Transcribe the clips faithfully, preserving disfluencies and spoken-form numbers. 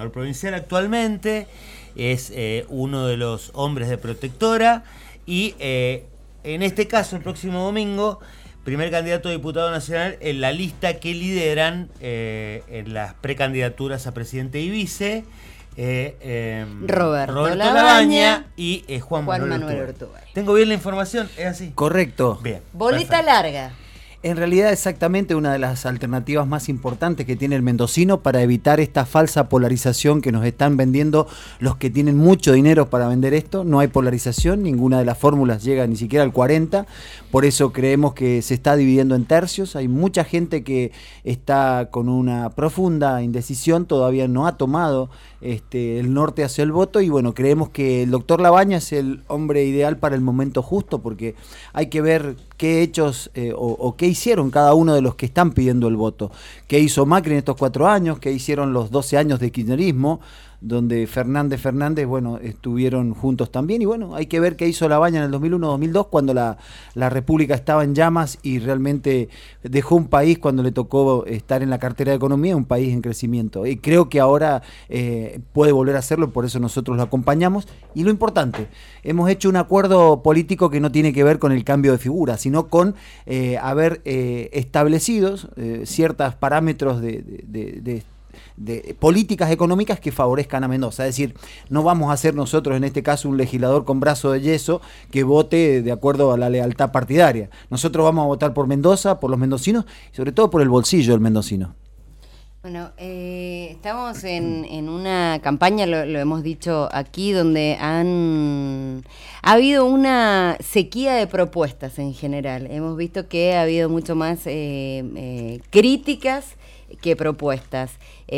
gobernador provincial actualmente, es eh, uno de los hombres de Protectora y eh, en este caso el próximo domingo, primer candidato a diputado nacional en la lista que lideran eh, en las precandidaturas a presidente y vice. Eh, eh, Roberto, Roberto Labaña, Labaña y eh, Juan, Juan Manuel, Manuel Urtubey. Urtubey. ¿Tengo bien la información? ¿Es así? Correcto. Bien. Boleta Perfecto. larga. En realidad, exactamente una de las alternativas más importantes que tiene el mendocino para evitar esta falsa polarización que nos están vendiendo los que tienen mucho dinero para vender esto. No hay polarización, ninguna de las fórmulas llega ni siquiera al cuarenta, por eso creemos que se está dividiendo en tercios. Hay mucha gente que está con una profunda indecisión, todavía no ha tomado este, el norte hacia el voto, y bueno, creemos que el doctor Labaña es el hombre ideal para el momento justo, porque hay que ver qué hechos eh, o, o qué hicieron cada uno de los que están pidiendo el voto. ¿Qué hizo Macri en estos cuatro años? ¿Qué hicieron los doce años de kirchnerismo? Donde Fernández Fernández, bueno, estuvieron juntos también. Y bueno, hay que ver qué hizo Labaña en el dos mil uno dos mil dos, cuando la, la República estaba en llamas y realmente dejó un país, cuando le tocó estar en la cartera de Economía, un país en crecimiento. Y creo que ahora eh, puede volver a hacerlo, por eso nosotros lo acompañamos. Y lo importante, hemos hecho un acuerdo político que no tiene que ver con el cambio de figura, sino con eh, haber eh, establecidos eh, ciertos parámetros de, de, de, de de políticas económicas que favorezcan a Mendoza. Es decir, no vamos a ser nosotros en este caso un legislador con brazo de yeso que vote de acuerdo a la lealtad partidaria. Nosotros vamos a votar por Mendoza, por los mendocinos y sobre todo por el bolsillo del mendocino. Bueno, eh, estamos en, en una campaña, lo, lo hemos dicho aquí, donde han ha habido una sequía de propuestas en general. Hemos visto que ha habido mucho más eh, eh, críticas que propuestas.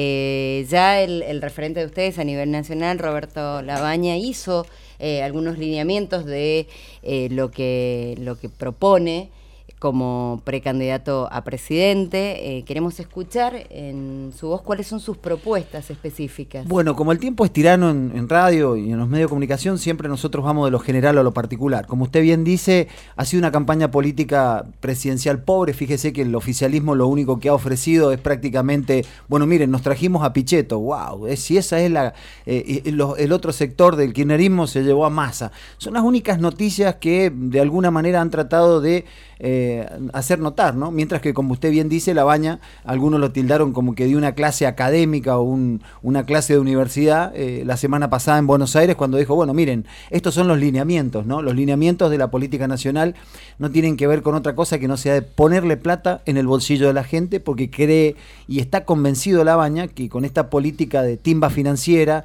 Eh, ya el, el referente de ustedes a nivel nacional, Roberto Labaña, hizo eh, algunos lineamientos de eh, lo que lo que propone como precandidato a presidente. Eh, queremos escuchar en su voz cuáles son sus propuestas específicas. Bueno, como el tiempo es tirano en, en radio y en los medios de comunicación, siempre nosotros vamos de lo general a lo particular. Como usted bien dice, ha sido una campaña política presidencial pobre. Fíjese que el oficialismo lo único que ha ofrecido es prácticamente, bueno, miren, nos trajimos a Pichetto, wow, si esa es la... Eh, el, el otro sector del kirchnerismo se llevó a Massa. Son las únicas noticias que de alguna manera han tratado de Eh, hacer notar, ¿no? Mientras que, como usted bien dice, Labaña, algunos lo tildaron como que dio una clase académica o un, una clase de universidad eh, la semana pasada en Buenos Aires, cuando dijo, bueno, miren, estos son los lineamientos, ¿no? Los lineamientos de la política nacional no tienen que ver con otra cosa que no sea de ponerle plata en el bolsillo de la gente, porque cree y está convencido Labaña que con esta política de timba financiera,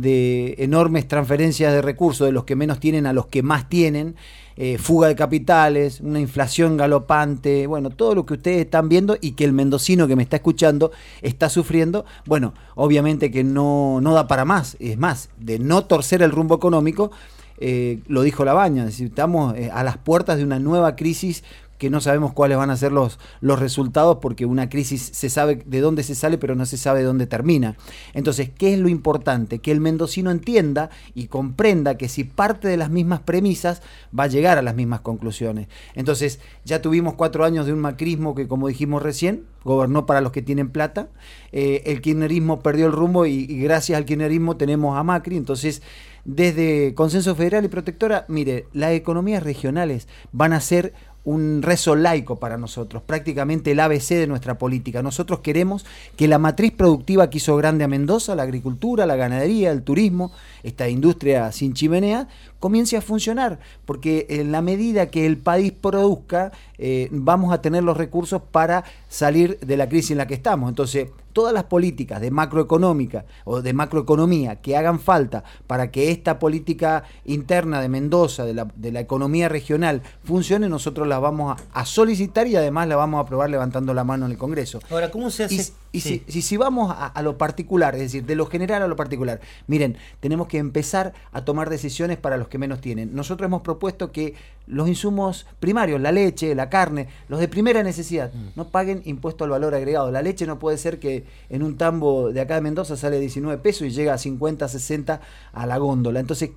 de enormes transferencias de recursos de los que menos tienen a los que más tienen, Eh, fuga de capitales, una inflación galopante, bueno, todo lo que ustedes están viendo y que el mendocino que me está escuchando está sufriendo, bueno, obviamente que no, no da para más. Es más, de no torcer el rumbo económico, eh, lo dijo Labaña, es decir, estamos eh, a las puertas de una nueva crisis que no sabemos cuáles van a ser los, los resultados, porque una crisis se sabe de dónde se sale, pero no se sabe de dónde termina. Entonces, ¿qué es lo importante? Que el mendocino entienda y comprenda que si parte de las mismas premisas, va a llegar a las mismas conclusiones. Entonces, ya tuvimos cuatro años de un macrismo que, como dijimos recién, gobernó para los que tienen plata. Eh, el kirchnerismo perdió el rumbo y, y gracias al kirchnerismo tenemos a Macri. Entonces, desde Consenso Federal y Protectora, mire, las economías regionales van a ser un rezo laico para nosotros, prácticamente el A B C de nuestra política. Nosotros queremos que la matriz productiva que hizo grande a Mendoza, la agricultura, la ganadería, el turismo, esta industria sin chimenea, comience a funcionar, porque en la medida que el país produzca, eh, vamos a tener los recursos para salir de la crisis en la que estamos. Entonces, todas las políticas de macroeconómica o de macroeconomía que hagan falta para que esta política interna de Mendoza, de la, de la economía regional, funcione, nosotros las vamos a, a solicitar y además la vamos a aprobar levantando la mano en el Congreso. Ahora, ¿cómo se hace? Y, y sí. si, si, si vamos a, a lo particular, es decir, de lo general a lo particular, miren, tenemos que empezar a tomar decisiones para los que menos tienen. Nosotros hemos propuesto que los insumos primarios, la leche, la carne, los de primera necesidad, mm. no paguen impuesto al valor agregado. La leche no puede ser que en un tambo de acá de Mendoza sale diecinueve pesos y llega a cincuenta, sesenta a la góndola. Entonces,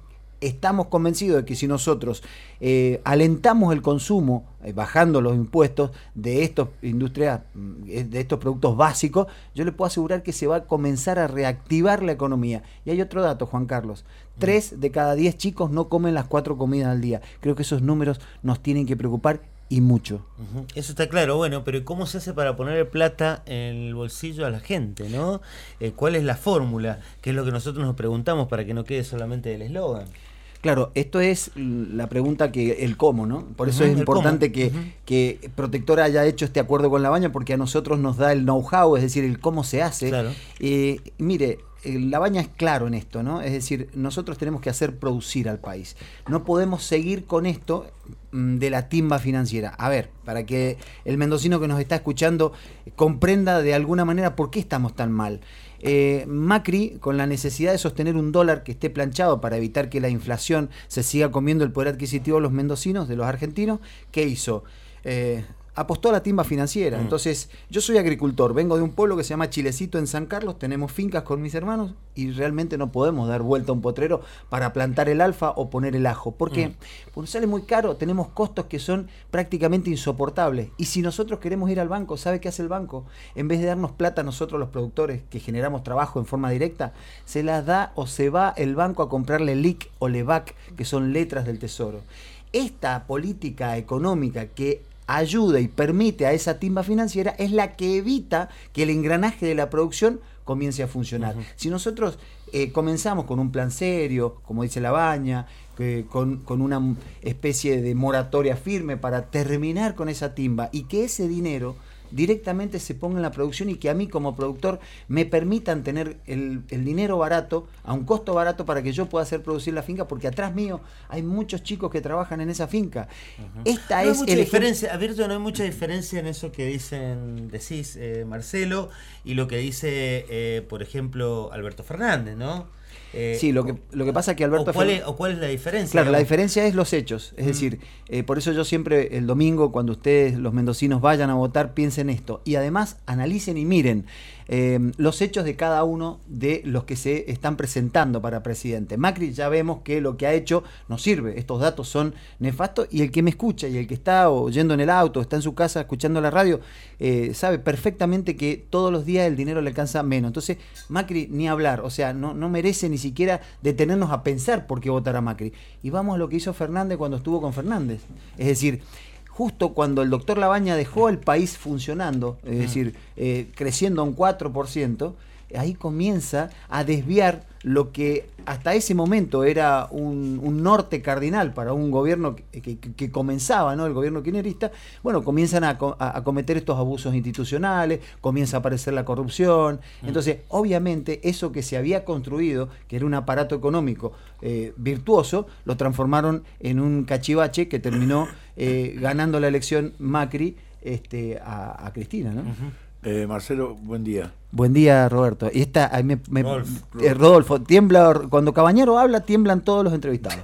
estamos convencidos de que si nosotros eh, alentamos el consumo, eh, bajando los impuestos de estos industrias, de estos productos básicos, yo le puedo asegurar que se va a comenzar a reactivar la economía. Y hay otro dato, Juan Carlos. Tres de cada diez chicos no comen las cuatro comidas al día. Creo que esos números nos tienen que preocupar y mucho. Uh-huh. Eso está claro, bueno, pero ¿cómo se hace para poner plata en el bolsillo a la gente, no? Eh, ¿Cuál es la fórmula? Que es lo que nosotros nos preguntamos para que no quede solamente del eslogan. Claro, esto es la pregunta que el cómo, ¿no? Por eso uh-huh, es importante que, uh-huh. que Protectora haya hecho este acuerdo con La Baña, porque a nosotros nos da el know-how, es decir, el cómo se hace. Claro. Eh, mire, La Baña es claro en esto, ¿no? Es decir, nosotros tenemos que hacer producir al país. No podemos seguir con esto de la timba financiera. A ver, para que el mendocino que nos está escuchando comprenda de alguna manera por qué estamos tan mal. Eh, Macri, con la necesidad de sostener un dólar que esté planchado para evitar que la inflación se siga comiendo el poder adquisitivo de los mendocinos, de los argentinos, ¿qué hizo? Eh, apostó a la timba financiera. Mm. Entonces, yo soy agricultor, vengo de un pueblo que se llama Chilecito en San Carlos, tenemos fincas con mis hermanos y realmente no podemos dar vuelta a un potrero para plantar el alfa o poner el ajo. ¿Por qué? Mm. Porque sale muy caro, tenemos costos que son prácticamente insoportables. Y si nosotros queremos ir al banco, ¿sabe qué hace el banco? En vez de darnos plata a nosotros los productores que generamos trabajo en forma directa, se las da o se va el banco a comprarle L I C o LEVAC, que son letras del tesoro. Esta política económica que ayuda y permite a esa timba financiera es la que evita que el engranaje de la producción comience a funcionar. Uh-huh. Si nosotros eh, comenzamos con un plan serio, como dice La Baña, que con, con una especie de moratoria firme para terminar con esa timba y que ese dinero directamente se ponga en la producción y que a mí como productor me permitan tener el, el dinero barato, a un costo barato para que yo pueda hacer producir la finca, porque atrás mío hay muchos chicos que trabajan en esa finca. Uh-huh. Esta no es hay mucha el diferencia, Abierto, no hay mucha diferencia en eso que dicen, decís, eh, Marcelo, y lo que dice, eh, por ejemplo, Alberto Fernández, ¿no? Eh, sí, lo que, lo que pasa es que Alberto... ¿O cuál, es, ¿O cuál es la diferencia? Claro, digamos? La diferencia es los hechos. Es mm. decir, eh, por eso yo siempre el domingo, cuando ustedes, los mendocinos, vayan a votar, piensen esto. Y además analicen y miren eh, los hechos de cada uno de los que se están presentando para presidente. Macri ya vemos que lo que ha hecho no sirve. Estos datos son nefastos y el que me escucha y el que está oyendo en el auto, está en su casa escuchando la radio, eh, sabe perfectamente que todos los días el dinero le alcanza menos. Entonces, Macri ni hablar. O sea, no, no merece ni siquiera detenernos a pensar por qué votar a Macri. Y vamos a lo que hizo Fernández cuando estuvo con Fernández. Es decir, justo cuando el doctor La Baña dejó el país funcionando, es decir, eh, creciendo a un cuatro por ciento, ahí comienza a desviar lo que hasta ese momento era un, un norte cardinal para un gobierno que, que, que comenzaba, ¿no? El gobierno kirchnerista. Bueno, comienzan a, a, a cometer estos abusos institucionales, comienza a aparecer la corrupción. Entonces, obviamente, eso que se había construido, que era un aparato económico eh, virtuoso, lo transformaron en un cachivache que terminó eh, ganando la elección Macri este, a, a Cristina, ¿no? Uh-huh. Eh, Marcelo, buen día. Buen día, Roberto. Y esta, me, me, Rodolfo. Eh, Rodolfo, tiembla, cuando Cabañero habla, tiemblan todos los entrevistados.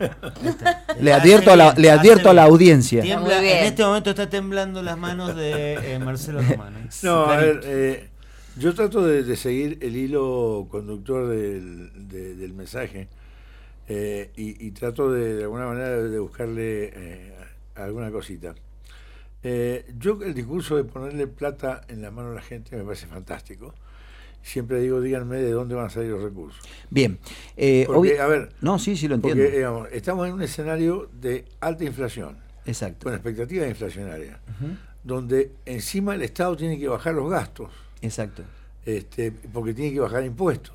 le advierto, a la, le advierto a la audiencia. Tiembla, en este momento está temblando las manos de eh, Marcelo Romano. No, a ver, eh, yo trato de, de seguir el hilo conductor del, de, del mensaje eh, y, y trato de, de alguna manera de, de buscarle eh, alguna cosita. Eh, yo el discurso de ponerle plata en la mano a la gente me parece fantástico. Siempre digo, díganme de dónde van a salir los recursos. Bien. Eh, porque, a ver, no, sí, sí lo entiendo. Porque, digamos, estamos en un escenario de alta inflación. Exacto. Con expectativas inflacionarias. Uh-huh. Donde encima el Estado tiene que bajar los gastos. Exacto. Este, porque tiene que bajar impuestos.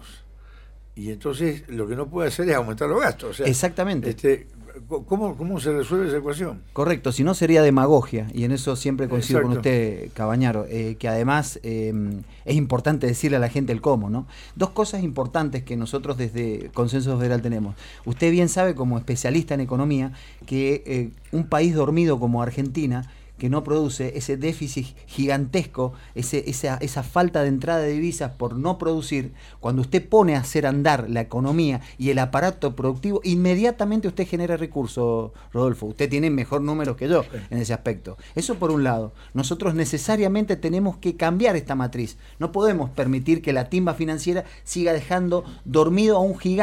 Y entonces lo que no puede hacer es aumentar los gastos. O sea, exactamente. Este, ¿Cómo, ¿Cómo se resuelve esa ecuación? Correcto, si no sería demagogia, y en eso siempre coincido Exacto. con usted, Cabañaro, eh, que además eh, es importante decirle a la gente el cómo, ¿no? Dos cosas importantes que nosotros desde Consenso Federal tenemos. Usted bien sabe, como especialista en economía, que eh, un país dormido como Argentina, que no produce ese déficit gigantesco, ese, esa, esa falta de entrada de divisas por no producir, cuando usted pone a hacer andar la economía y el aparato productivo, inmediatamente usted genera recursos, Rodolfo. Usted tiene mejor números que yo en ese aspecto. Eso por un lado. Nosotros necesariamente tenemos que cambiar esta matriz. No podemos permitir que la timba financiera siga dejando dormido a un gigante.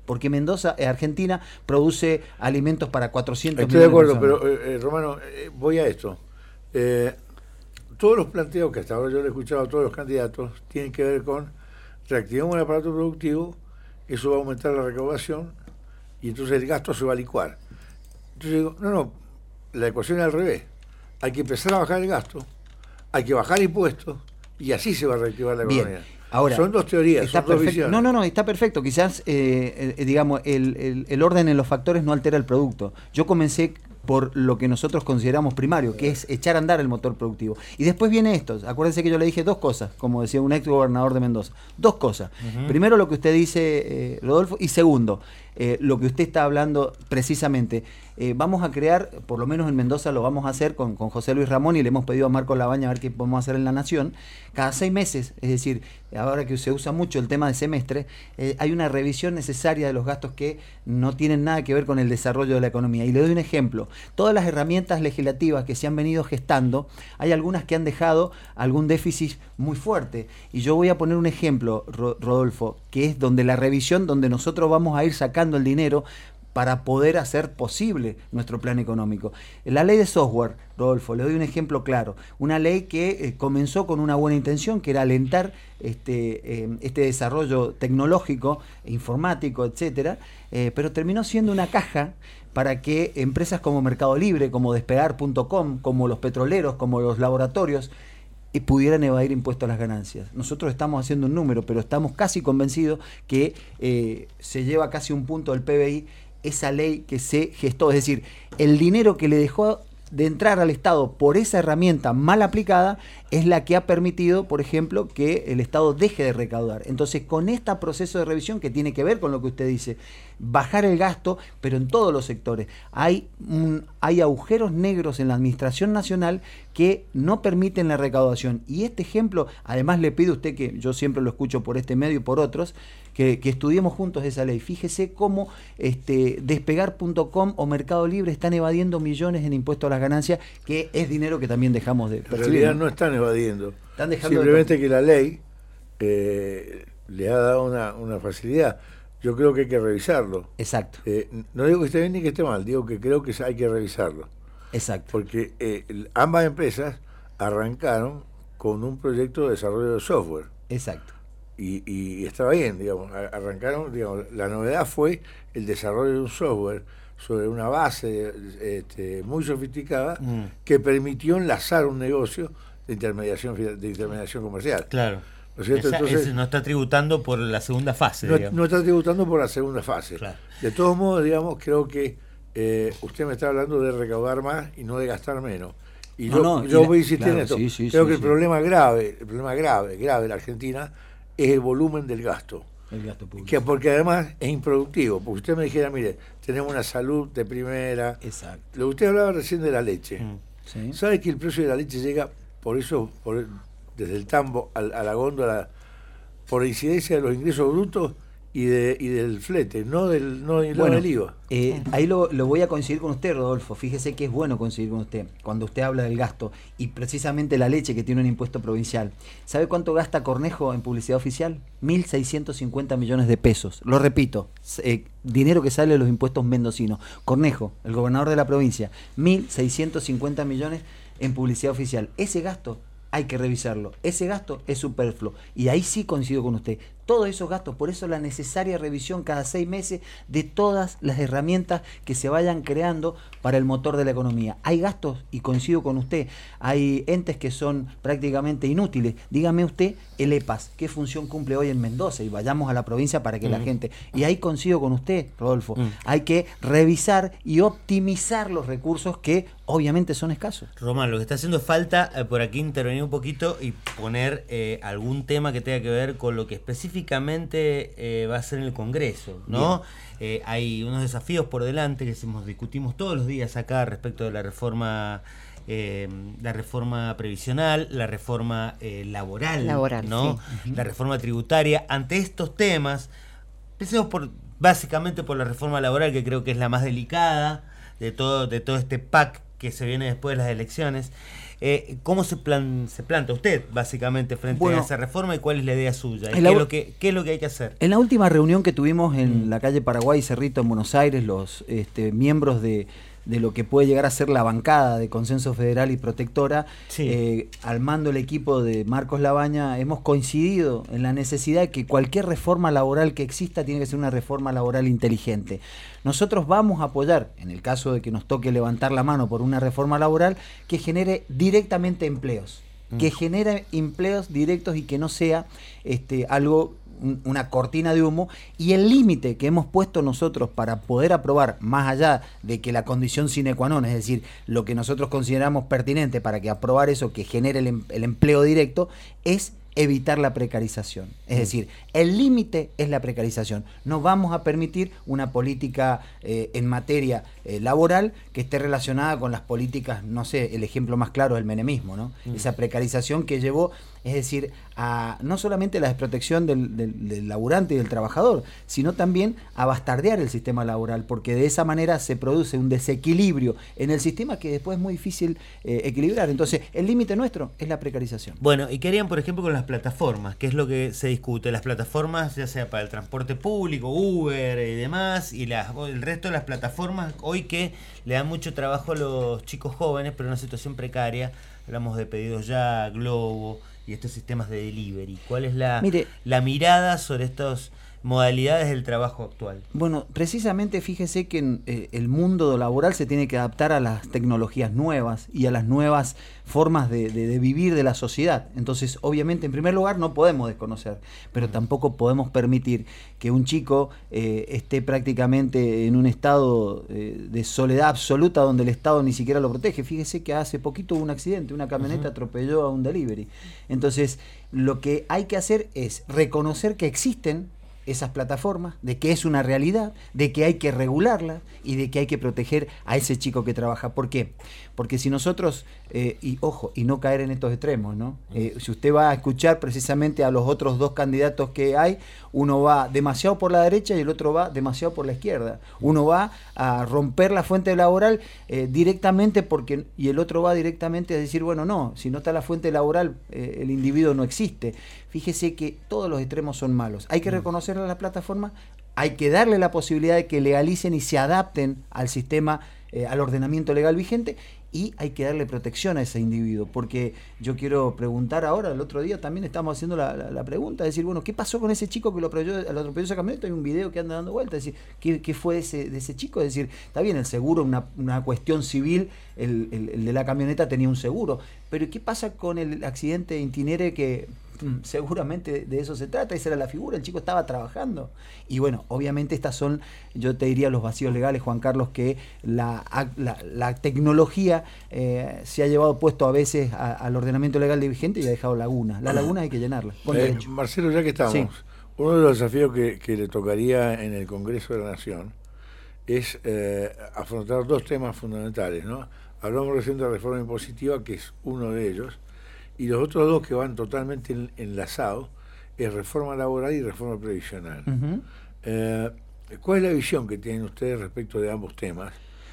porque Mendoza, eh, Argentina, produce alimentos para cuatrocientos Estoy de millones acuerdo, de personas. pero eh, eh, Romano, eh, voy a esto. Eh, todos los planteos que hasta ahora yo le he escuchado a todos los candidatos tienen que ver con reactivamos el aparato productivo, eso va a aumentar la recaudación y entonces el gasto se va a licuar. Entonces digo, no, no, la ecuación es al revés. Hay que empezar a bajar el gasto, hay que bajar impuestos y así se va a reactivar la economía. Bien. Ahora, son dos teorías, está son dos perfecto. visiones. No, no, no, está perfecto. Quizás, eh, eh, digamos, el, el, el orden en los factores no altera el producto. Yo comencé por lo que nosotros consideramos primario, que es echar a andar el motor productivo. Y después viene esto. Acuérdense que yo le dije dos cosas, como decía un ex gobernador de Mendoza. Dos cosas. Uh-huh. Primero, lo que usted dice, eh, Rodolfo, y segundo, eh, lo que usted está hablando precisamente. Eh, vamos a crear, por lo menos en Mendoza lo vamos a hacer con, con José Luis Ramón y le hemos pedido a Marco Labaña a ver qué podemos hacer en La Nación. Cada seis meses, es decir, ahora que se usa mucho el tema de semestre, eh, hay una revisión necesaria de los gastos que no tienen nada que ver con el desarrollo de la economía. Y le doy un ejemplo. Todas las herramientas legislativas que se han venido gestando, hay algunas que han dejado algún déficit muy fuerte. Y yo voy a poner un ejemplo, Rodolfo, que es donde la revisión, donde nosotros vamos a ir sacando el dinero para poder hacer posible nuestro plan económico. La ley de software, Rodolfo, le doy un ejemplo claro. Una ley que eh, comenzó con una buena intención, que era alentar este, eh, este desarrollo tecnológico, informático, etcétera, eh, pero terminó siendo una caja para que empresas como Mercado Libre, como Despegar punto com, como los petroleros, como los laboratorios, y pudieran evadir impuestos a las ganancias. Nosotros estamos haciendo un número, pero estamos casi convencidos que eh, se lleva casi un punto del P B I esa ley que se gestó. Es decir, el dinero que le dejó de entrar al Estado por esa herramienta mal aplicada es la que ha permitido, por ejemplo, que el Estado deje de recaudar. Entonces, con este proceso de revisión que tiene que ver con lo que usted dice, bajar el gasto, pero en todos los sectores, hay, un, hay agujeros negros en la Administración Nacional que no permiten la recaudación. Y este ejemplo, además le pido a usted, que yo siempre lo escucho por este medio y por otros, que, que estudiemos juntos esa ley. Fíjese cómo este, Despegar punto com o Mercado Libre están evadiendo millones en impuestos a las ganancias, que es dinero que también dejamos de percibir. En realidad no están evadiendo. Están dejando Simplemente de... que la ley eh, le ha dado una, una facilidad. Yo creo que hay que revisarlo. Exacto. Eh, no digo que esté bien ni que esté mal, digo que creo que hay que revisarlo. Exacto. Porque eh, ambas empresas arrancaron con un proyecto de desarrollo de software. Exacto. Y, y estaba bien, digamos, arrancaron, digamos, la novedad fue el desarrollo de un software sobre una base este, muy sofisticada mm. que permitió enlazar un negocio de intermediación de intermediación comercial. Claro. ¿No es cierto? Esa, Entonces, no está tributando por la segunda fase. No, no está tributando por la segunda fase. Claro. De todos modos, digamos, creo que eh, usted me está hablando de recaudar más y no de gastar menos. Y no, yo, no, yo y voy a insistir claro, en esto. Sí, sí, creo sí, que sí. el problema grave, el problema grave, grave de la Argentina es el volumen del gasto. El gasto público. Que porque además es improductivo. Porque usted me dijera, mire, tenemos una salud de primera. Exacto. Lo que usted hablaba recién de la leche. Mm, ¿sí? ¿Sabe que el precio de la leche llega por eso, por, desde el tambo a, a la góndola, por incidencia de los ingresos brutos y de y del flete, no del, no, no bueno, del I V A? Eh, ahí lo, lo voy a coincidir con usted, Rodolfo. Fíjese que es bueno coincidir con usted cuando usted habla del gasto y precisamente la leche, que tiene un impuesto provincial. ¿Sabe cuánto gasta Cornejo en publicidad oficial? mil seiscientos cincuenta millones de pesos. Lo repito, eh, dinero que sale de los impuestos mendocinos. Cornejo, el gobernador de la provincia, mil seiscientos cincuenta millones en publicidad oficial. Ese gasto hay que revisarlo. Ese gasto es superfluo. Y ahí sí coincido con usted. Todos esos gastos, por eso la necesaria revisión cada seis meses de todas las herramientas que se vayan creando para el motor de la economía. Hay gastos, y coincido con usted, hay entes que son prácticamente inútiles. Dígame usted, el E P A S, ¿qué función cumple hoy en Mendoza? Y vayamos a la provincia para que mm. la gente... Y ahí coincido con usted, Rodolfo. Mm. Hay que revisar y optimizar los recursos que obviamente son escasos. Román, lo que está haciendo falta eh, por aquí intervenir un poquito y poner eh, algún tema que tenga que ver con lo que específicamente eh, va a ser en el Congreso, ¿no? Eh, hay unos desafíos por delante que hemos, discutimos todos los días acá respecto de la reforma eh, la reforma previsional, la reforma eh, laboral, laboral, ¿no? Sí. La reforma tributaria. Ante estos temas, empecemos por básicamente por la reforma laboral, que creo que es la más delicada de todo, de todo este pack que se viene después de las elecciones. Eh, ¿Cómo se, plan, se planta usted, básicamente, frente bueno, a esa reforma y cuál es la idea suya? ¿Y ¿qué, la, es lo que, ¿Qué es lo que hay que hacer? En la última reunión que tuvimos en mm. la calle Paraguay y Cerrito, en Buenos Aires, los este, miembros de... de lo que puede llegar a ser la bancada de Consenso Federal y Protectora, sí. eh, al mando del equipo de Marcos Labaña, hemos coincidido en la necesidad de que cualquier reforma laboral que exista tiene que ser una reforma laboral inteligente. Nosotros vamos a apoyar, en el caso de que nos toque levantar la mano por una reforma laboral, que genere directamente empleos, mm. que genere empleos directos y que no sea este, algo... una cortina de humo, y el límite que hemos puesto nosotros para poder aprobar, más allá de que la condición sine qua non, es decir, lo que nosotros consideramos pertinente para que aprobar eso que genere el, em el empleo directo, es evitar la precarización. Es decir, el límite es la precarización. No vamos a permitir una política eh, en materia eh, laboral que esté relacionada con las políticas, no sé, el ejemplo más claro es el menemismo, ¿no? Mm. Esa precarización que llevó, es decir, a no solamente la desprotección del, del, del laburante y del trabajador, sino también a bastardear el sistema laboral, porque de esa manera se produce un desequilibrio en el sistema que después es muy difícil eh, equilibrar. Entonces, el límite nuestro es la precarización. Bueno, y querían, por ejemplo, con las plataformas, que es lo que se discute, las plataformas, ya sea para el transporte público, Uber y demás, y las, el resto de las plataformas hoy que le dan mucho trabajo a los chicos jóvenes, pero en una situación precaria. Hablamos de Pedidos Ya, Globo y estos sistemas de delivery. ¿Cuál es la, Mire, la mirada sobre estas modalidades del trabajo actual? Bueno, precisamente fíjese que en, eh, el mundo laboral se tiene que adaptar a las tecnologías nuevas y a las nuevas formas de, de, de vivir de la sociedad. Entonces, obviamente, en primer lugar, no podemos desconocer, pero tampoco podemos permitir que un chico eh, esté prácticamente en un estado eh, de soledad absoluta donde el Estado ni siquiera lo protege. Fíjese que hace poquito hubo un accidente, una camioneta uh-huh. atropelló a un delivery. Entonces, lo que hay que hacer es reconocer que existen esas plataformas, de que es una realidad, de que hay que regularlas y de que hay que proteger a ese chico que trabaja. ¿Por qué? Porque si nosotros, eh, y ojo, y no caer en estos extremos, ¿no? Eh, si usted va a escuchar precisamente a los otros dos candidatos que hay, uno va demasiado por la derecha y el otro va demasiado por la izquierda. Uno va a romper la fuente laboral eh, directamente porque, y el otro va directamente a decir, bueno, no, si no está la fuente laboral, eh, el individuo no existe. Fíjese que todos los extremos son malos. Hay que reconocer a la plataforma, hay que darle la posibilidad de que legalicen y se adapten al sistema, eh, al ordenamiento legal vigente, y hay que darle protección a ese individuo, porque yo quiero preguntar ahora, el otro día también estamos haciendo la, la, la pregunta, decir, bueno, ¿qué pasó con ese chico que lo atropelló, lo atropelló esa camioneta? Hay un video que anda dando vueltas, es decir, ¿qué, qué fue de ese, de ese chico? Es decir, está bien, el seguro, una, una cuestión civil, el, el, el de la camioneta tenía un seguro, pero ¿qué pasa con el accidente itinere que seguramente de eso se trata? Esa era la figura, el chico estaba trabajando? Y bueno, obviamente estas son, yo te diría, los vacíos legales, Juan Carlos, que la, la, la tecnología eh, se ha llevado puesto a veces a, al ordenamiento legal de vigente y ha dejado lagunas. Las lagunas hay que llenarlas. Eh, Marcelo, ya que estamos, sí. uno de los desafíos que, que le tocaría en el Congreso de la Nación es eh, afrontar dos temas fundamentales, ¿no? Hablamos recién de la reforma impositiva, que es uno de ellos, y los otros dos que van totalmente en, enlazados es reforma laboral y reforma previsional. Uh-huh. eh, ¿Cuál es la visión que tienen ustedes respecto de ambos temas?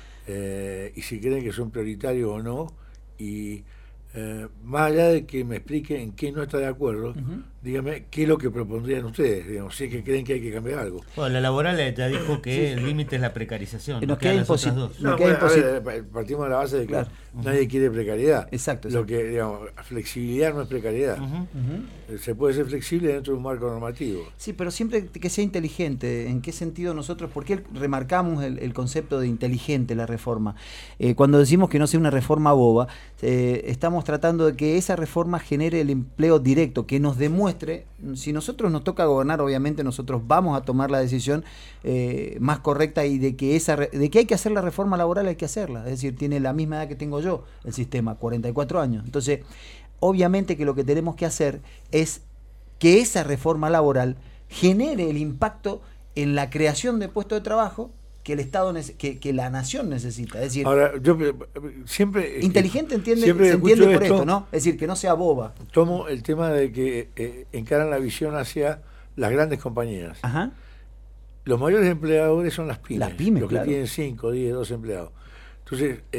Eh, y si creen que son prioritarios o no, y eh, más allá de que me expliquen en qué no está de acuerdo, uh-huh. dígame qué es lo que propondrían ustedes, digamos, si es que creen que hay que cambiar algo. Bueno, la laboral ya dijo que sí, el límite es la precarización. Nos, nos queda imposible. No, bueno, ver, partimos de la base de que claro. nadie uh-huh. quiere precariedad. Exacto, exacto. Lo que, digamos, flexibilidad no es precariedad. Uh-huh. Uh-huh. Se puede ser flexible dentro de un marco normativo. Sí, pero siempre que sea inteligente. ¿En qué sentido nosotros? ¿Por qué remarcamos el, el concepto de inteligente la reforma? Eh, cuando decimos que no sea una reforma boba, eh, estamos tratando de que esa reforma genere el empleo directo, que nos demuestre, si nosotros nos toca gobernar, obviamente nosotros vamos a tomar la decisión eh, más correcta, y de que esa de que hay que hacer la reforma laboral, hay que hacerla. Es decir, tiene la misma edad que tengo yo, el sistema, cuarenta y cuatro años. Entonces, obviamente que lo que tenemos que hacer es que esa reforma laboral genere el impacto en la creación de puestos de trabajo que el Estado, que, que la nación necesita. Es decir, ahora, yo siempre inteligente entiende, siempre se entiende por esto, esto, ¿no? Es decir, que no sea boba. Tomo el tema de que eh, encaran la visión hacia las grandes compañías. Ajá. Los mayores empleadores son las pymes, las pymes, los claro. que tienen cinco, diez, doce empleados. Entonces, eh,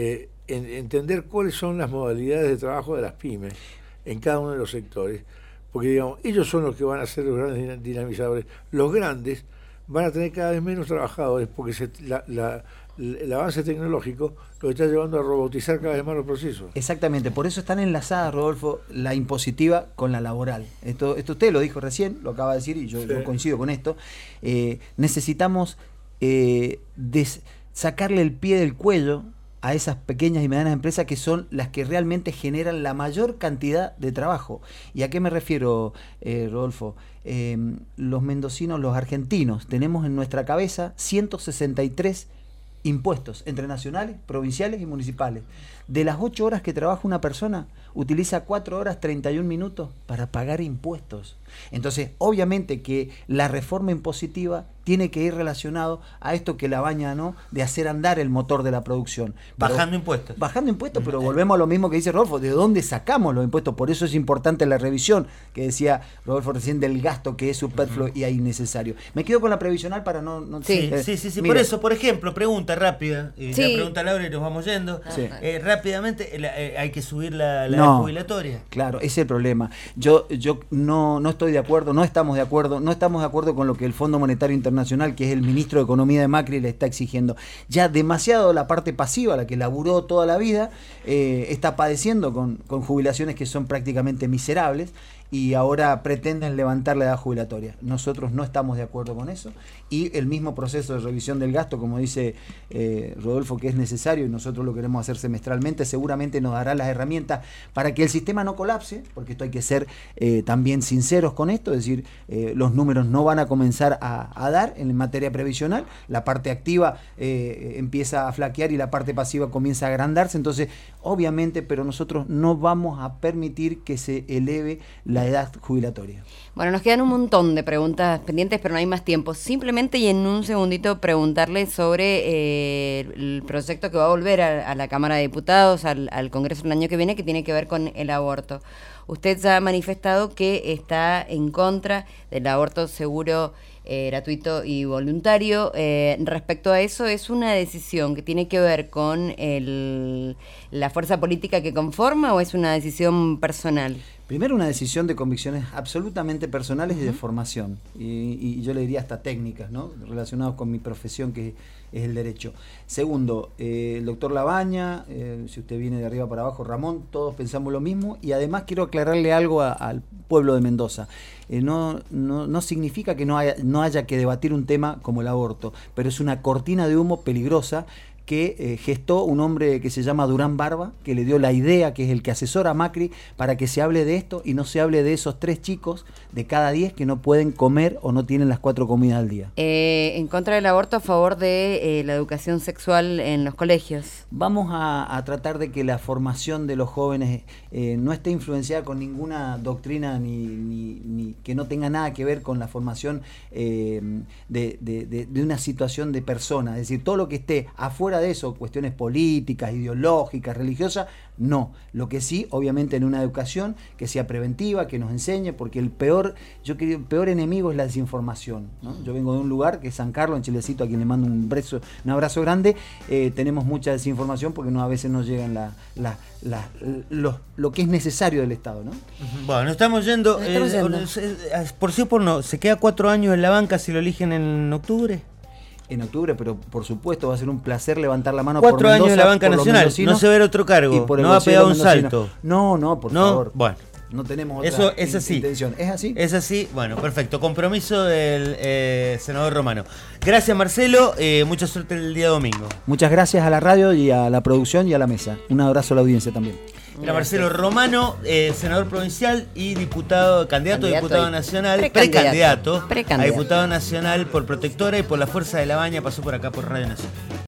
en, entender cuáles son las modalidades de trabajo de las pymes en cada uno de los sectores, porque digamos, ellos son los que van a ser los grandes dinamizadores. Los grandes van a tener cada vez menos trabajadores, porque se, la, la, el avance tecnológico lo está llevando a robotizar cada vez más los procesos. Exactamente, por eso están enlazadas, Rodolfo, la impositiva con la laboral. Esto, esto usted lo dijo recién, lo acaba de decir, y yo, sí. yo coincido con esto. Eh, necesitamos eh, des, sacarle el pie del cuello a esas pequeñas y medianas empresas que son las que realmente generan la mayor cantidad de trabajo. ¿Y a qué me refiero, eh, Rodolfo? Eh, los mendocinos, los argentinos, tenemos en nuestra cabeza ciento sesenta y tres impuestos, entre nacionales, provinciales y municipales. De las ocho horas que trabaja una persona, utiliza cuatro horas treinta y un minutos para pagar impuestos. Entonces, obviamente que la reforma impositiva tiene que ir relacionado a esto que la baña, ¿no?, de hacer andar el motor de la producción. Pero, bajando impuestos. Bajando impuestos, pero volvemos a lo mismo que dice Rodolfo, ¿de dónde sacamos los impuestos? Por eso es importante la revisión, que decía Rodolfo recién, del gasto que es superfluo uh-huh. y innecesario. Me quedo con la previsional para no... no sí, eh, sí, sí, sí. Por eso, por ejemplo, pregunta rápida, y sí. la pregunta Laura y nos vamos yendo. Sí. Eh, rápidamente, la, eh, hay que subir la, la no, jubilatoria. Claro, ese es el problema. Yo, yo no, no estoy de acuerdo, no estamos de acuerdo, no estamos de acuerdo con lo que el Fondo Monetario Internacional, que es el ministro de Economía de Macri, le está exigiendo. Ya demasiado la parte pasiva, la que laburó toda la vida, eh, está padeciendo con, con jubilaciones que son prácticamente miserables, y ahora pretenden levantar la edad jubilatoria. Nosotros no estamos de acuerdo con eso, y el mismo proceso de revisión del gasto, como dice eh, Rodolfo, que es necesario y nosotros lo queremos hacer semestralmente, seguramente nos dará las herramientas para que el sistema no colapse, porque esto hay que ser eh, también sinceros con esto, es decir, eh, los números no van a comenzar a, a dar en materia previsional, la parte activa eh, empieza a flaquear y la parte pasiva comienza a agrandarse, entonces obviamente, pero nosotros no vamos a permitir que se eleve la edad jubilatoria. Bueno, nos quedan un montón de preguntas pendientes, pero no hay más tiempo. Simplemente y en un segundito preguntarle sobre eh, el proyecto que va a volver a, a la Cámara de Diputados, al, al Congreso el año que viene, que tiene que ver con el aborto. Usted ya ha manifestado que está en contra del aborto seguro, eh, gratuito y voluntario. Eh, respecto a eso, ¿es una decisión que tiene que ver con el, la fuerza política que conforma o es una decisión personal? Primero, una decisión de convicciones absolutamente personales uh-huh. y de formación, y, y yo le diría hasta técnicas, ¿no?, relacionados con mi profesión, que es el derecho. Segundo, eh, el doctor Labaña, eh, si usted viene de arriba para abajo, Ramón, todos pensamos lo mismo, y además quiero aclararle algo a, al pueblo de Mendoza. Eh, no, no, no significa que no haya, no haya que debatir un tema como el aborto, pero es una cortina de humo peligrosa que eh, gestó un hombre que se llama Durán Barba, que le dio la idea, que es el que asesora a Macri, para que se hable de esto y no se hable de esos tres chicos de cada diez que no pueden comer o no tienen las cuatro comidas al día. Eh, en contra del aborto, a favor de eh, la educación sexual en los colegios. Vamos a, a tratar de que la formación de los jóvenes eh, no esté influenciada con ninguna doctrina ni, ni, ni que no tenga nada que ver con la formación eh, de, de, de, de una situación de persona, es decir, todo lo que esté afuera de eso, cuestiones políticas, ideológicas, religiosas, no. Lo que sí, obviamente, en una educación que sea preventiva, que nos enseñe, porque el peor, yo creo, el peor enemigo es la desinformación, ¿no? Yo vengo de un lugar que es San Carlos, en Chilecito, a quien le mando un abrazo, un abrazo grande. Eh, tenemos mucha desinformación porque no, a veces nos llegan la, la, la, lo, lo que es necesario del Estado, ¿no? Bueno, estamos yendo. Nos estamos eh, yendo. Eh, por sí o por no, ¿se queda cuatro años en la banca si lo eligen en octubre? En octubre, pero por supuesto va a ser un placer levantar la mano Cuatro por Mendoza, años en la banca nacional, no se ve otro cargo, no va a pegar un salto. No, no, por no, favor. Bueno. No tenemos otra Eso es así. intención. ¿Es así? Es así. Bueno, perfecto. Compromiso del eh, senador Romano. Gracias, Marcelo. Eh, mucha suerte el día domingo. Muchas gracias a la radio y a la producción y a la mesa. Un abrazo a la audiencia también. Era Marcelo Romano, eh, senador provincial y diputado, candidato a diputado nacional, precandidato, precandidato a diputado nacional por Protectora y por la Fuerza de la Baña, pasó por acá por Radio Nacional.